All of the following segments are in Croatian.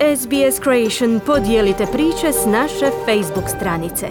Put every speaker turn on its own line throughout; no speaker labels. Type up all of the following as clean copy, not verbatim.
SBS Creation podijelite priče s naše Facebook stranice.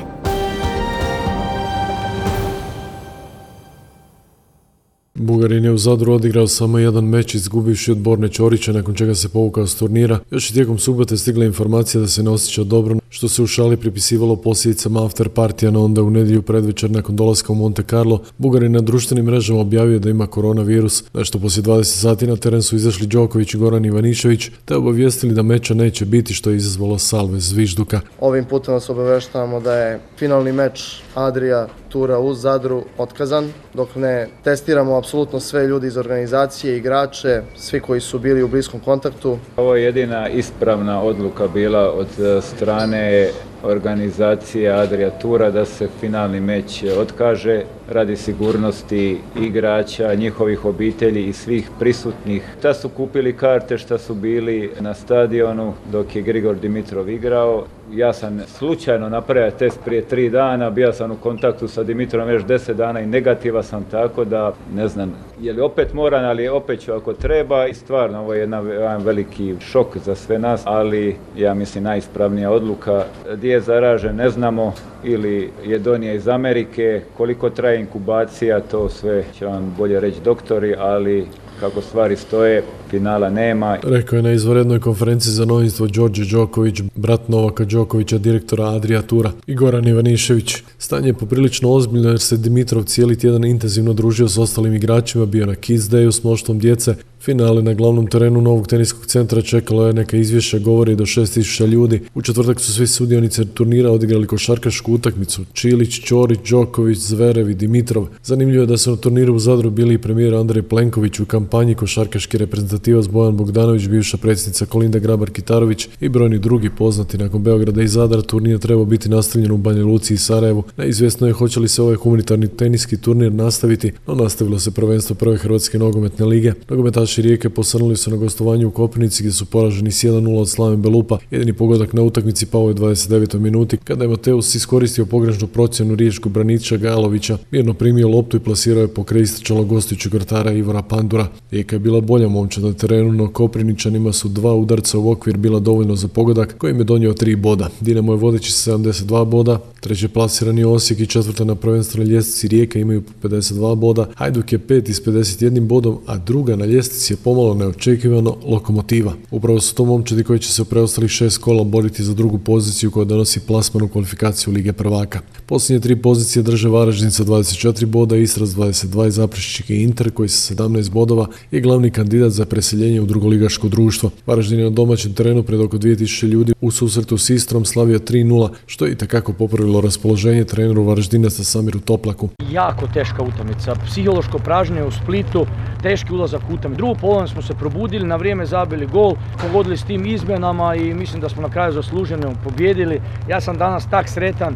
Bugarin je u Zadru odigrao samo jedan meč izgubivši od Borne Ćorića, nakon čega se povukao s turnira. Još i tijekom subote stigla informacija da se ne osjeća dobro, što se u šali pripisivalo posljedicama after partija, no onda u nedjelju predvečer nakon dolaska u Monte Carlo, Bugarin na društvenim mrežama objavio da ima koronavirus. Nešto poslije 20 sati na teren su izašli Đoković i Goran Ivanišević, te obavijestili da meča neće biti, što je izazvalo salve zvižduka.
Ovim putem vas obaveštavamo da je finalni meč Adria Tura u Zadru otkazan, dok ne testiramo apsolutno sve ljudi iz organizacije, igrače, svi koji su bili u bliskom kontaktu.
Ovo je jedina ispravna odluka bila od strane organizacije Adria Tura da se finalni meč otkaže radi sigurnosti igrača, njihovih obitelji i svih prisutnih. Šta su kupili karte, šta su bili na stadionu dok je Grigor Dimitrov igrao. Ja sam slučajno napravio test prije 3 dana, bio sam u kontaktu sa Dimitrovom još 10 dana i negativa sam, tako da ne znam je li opet moram, ali opet ću ako treba. I stvarno ovo je jedan veliki šok za sve nas, ali ja mislim najispravnija odluka. Gdje je zaražen ne znamo, ili je donio iz Amerike, koliko traje inkubacija, to sve će vam bolje reći doktori, ali kako stvari stoje, finala nema.
Rekao je na izvanrednoj konferenciji za novinstvo Đorđe Đoković, brat Novaka Đokovića, direktora Adria Tura, i Goran Ivanišević. Stanje je poprilično ozbiljno jer se Dimitrov cijeli tjedan intenzivno družio s ostalim igračima, bio na Kids Dayu s mnoštvom djece. Finale na glavnom terenu Novog teniskog centra čekalo je, neka izvješća govori, do 6.000 ljudi. U četvrtak su svi sudionici turnira odigrali košarkašku utakmicu. Čilić, Ćorić, Đoković, Zverev i Dimitrov. Zanimljivo je da su na turniru u Zadru bili i premijer Andrej Plenković, u kampanji košarkaški reprezentativac Bojan Bogdanović, bivša predsjednica Kolinda Grabar-Kitarović i brojni drugi poznati. Nakon Beograda i Zadra turnir trebao biti nastavljen u Banja Luci i Sarajevu. Neizvjesno je hoće li se ovaj humanitarni teniski turnir nastaviti, no nastavilo se prvenstvo prve Hrvatske nogometne lige. Nogometaši Rijeke posrnuli su na gostovanju u Koprivnici gdje su poraženi s 1:0 od Slaven Belupa. Jedini pogodak na utakmici pao je 29. minuti kada je Mateus iskoristio pogrešnu procjenu riječkog braniča Galovića, mirno primio loptu i plasirao je pokraj istračalog gostujućeg vratara Ivora Pandura. Rijeka je bila bolja momčad na terenu, no Koprivničanima su 2 udarca u okvir bila dovoljno za pogodak koji im je donio 3 boda. Dinamo je vodeći s 72 boda, treće plasirani Osijek i četvrta na prvenstvenoj ljestvici Rijeka imaju po 52 boda, Hajduk je 5 s 51 bodom, a druga na ljestvici je pomalo neočekivano Lokomotiva. Upravo su to momčadi koji će se u preostalih 6 kola boriti za drugu poziciju koja donosi plasman u kvalifikaciju Lige prvaka. Posljednje 3 pozicije drže Varaždin sa 24 boda, Istra s 22 i Zaprešić i Inter koji sa 17 bodova je glavni kandidat za preseljenje u drugoligaško društvo. Varaždin je na domaćem terenu pred oko 2000 ljudi u susretu s Istrom slavio 3:0, što je itekako popravilo raspoloženje treneru Varaždinaca Samiru Toplaku.
Jako teška utakmica, psihološko pražnje u Splitu, teški ulazak u utakmicu. Drugu polovinu smo se probudili, na vrijeme zabili gol, pogodili s tim izmjenama i mislim da smo na kraju zasluženo pobijedili. Ja sam danas tak sretan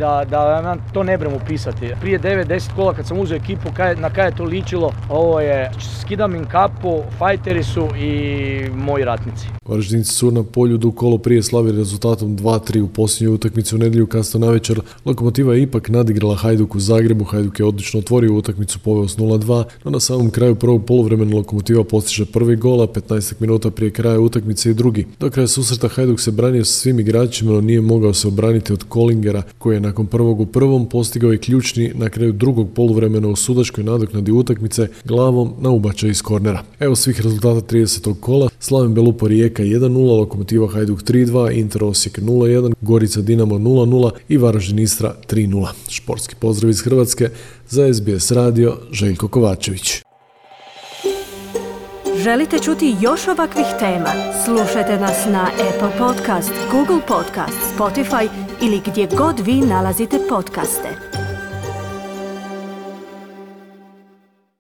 da to ne brem upisati. Prije 9-10 kola kad sam uzeo ekipu, na kaj je to ličilo, ovo je, skidam im kapu, fajteri su i moji ratnici.
Varaždinci su na Poljudu kolo prije slavili rezultatom 2:3 u posljednjoj utakmici u nedjelju kasno navečer. Lokomotiva je ipak nadigrala Hajduk u Zagrebu. Hajduk je odlično otvorio utakmicu, poveo s 0:2, no na samom kraju prvog poluvremena Lokomotiva postiže prvi gol, a 15 minuta prije kraja utakmice i drugi. Do kraja susreta Hajduk se branio sa svim igračima, no nije mogao se obraniti od Kolingera, koji je nakon prvog u prvom postigao i ključni na kraju drugog poluvremena u sudačkoj nadoknadi utakmice glavom na ubačaj iz kornera. Evo svih rezultata 30. kola. Slaven Belupa Rijeka 1:0, Lokomotiva Hajduk 3:2, Inter Osijek 0:1, Gorica Dinamo 0:0 i Varaždin Istra 3:0. Športski pozdrav iz Hrvatske za SBS radio, Željko Kovačević.
Želite čuti još ovakvih tema? Slušajte nas na Apple Podcast, Google Podcast, Spotify ili gdje god vi nalazite podcaste.